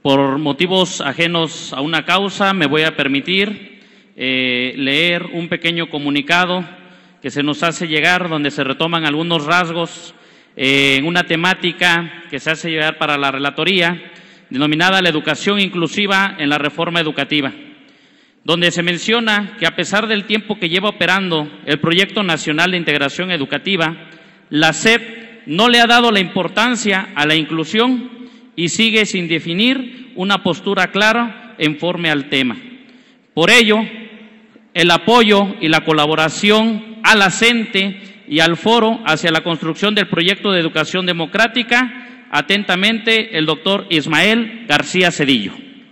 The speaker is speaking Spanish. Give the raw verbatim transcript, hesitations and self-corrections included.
Por motivos ajenos a una causa, me voy a permitir eh, leer un pequeño comunicado que se nos hace llegar, donde se retoman algunos rasgos eh, en una temática que se hace llegar para la relatoría, denominada la educación inclusiva en la reforma educativa, donde se menciona que a pesar del tiempo que lleva operando el Proyecto Nacional de Integración Educativa, la S E P no le ha dado la importancia a la inclusión y sigue sin definir una postura clara en forma al tema. Por ello, el apoyo y la colaboración a la C E N T E y al Foro hacia la construcción del proyecto de educación democrática, atentamente el doctor Ismael García Cedillo.